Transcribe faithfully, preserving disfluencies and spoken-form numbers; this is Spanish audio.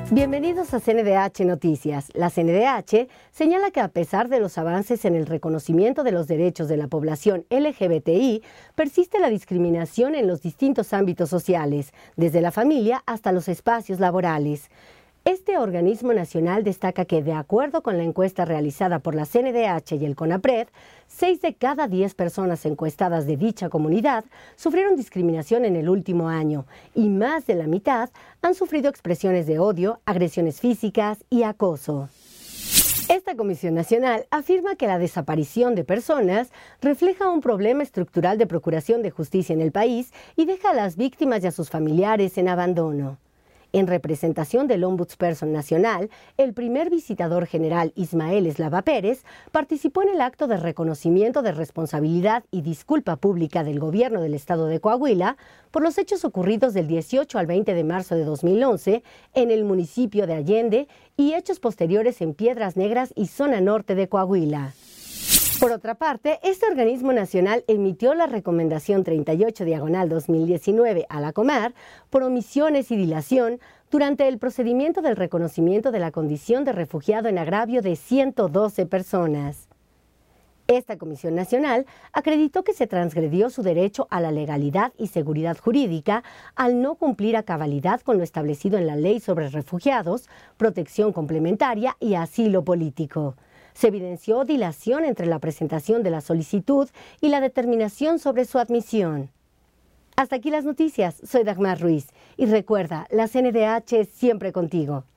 Bienvenidos a C N D H Noticias. La C N D H señala que a pesar de los avances en el reconocimiento de los derechos de la población L G B T I, persiste la discriminación en los distintos ámbitos sociales, desde la familia hasta los espacios laborales. Este organismo nacional destaca que, de acuerdo con la encuesta realizada por la C N D H y el CONAPRED, seis de cada diez personas encuestadas de dicha comunidad sufrieron discriminación en el último año y más de la mitad han sufrido expresiones de odio, agresiones físicas y acoso. Esta Comisión Nacional afirma que la desaparición de personas refleja un problema estructural de procuración de justicia en el país y deja a las víctimas y a sus familiares en abandono. En representación del Ombudsperson Nacional, el primer visitador general Ismael Eslava Pérez participó en el acto de reconocimiento de responsabilidad y disculpa pública del gobierno del estado de Coahuila por los hechos ocurridos del dieciocho al veinte de marzo de dos mil once en el municipio de Allende y hechos posteriores en Piedras Negras y zona norte de Coahuila. Por otra parte, este organismo nacional emitió la recomendación treinta y ocho diagonal dos mil diecinueve a la Comar por omisiones y dilación durante el procedimiento del reconocimiento de la condición de refugiado en agravio de ciento doce personas. Esta Comisión Nacional acreditó que se transgredió su derecho a la legalidad y seguridad jurídica al no cumplir a cabalidad con lo establecido en la Ley sobre Refugiados, Protección Complementaria y Asilo Político. Se evidenció dilación entre la presentación de la solicitud y la determinación sobre su admisión. Hasta aquí las noticias. Soy Dagmar Ruiz. Y recuerda, la C N D H siempre contigo.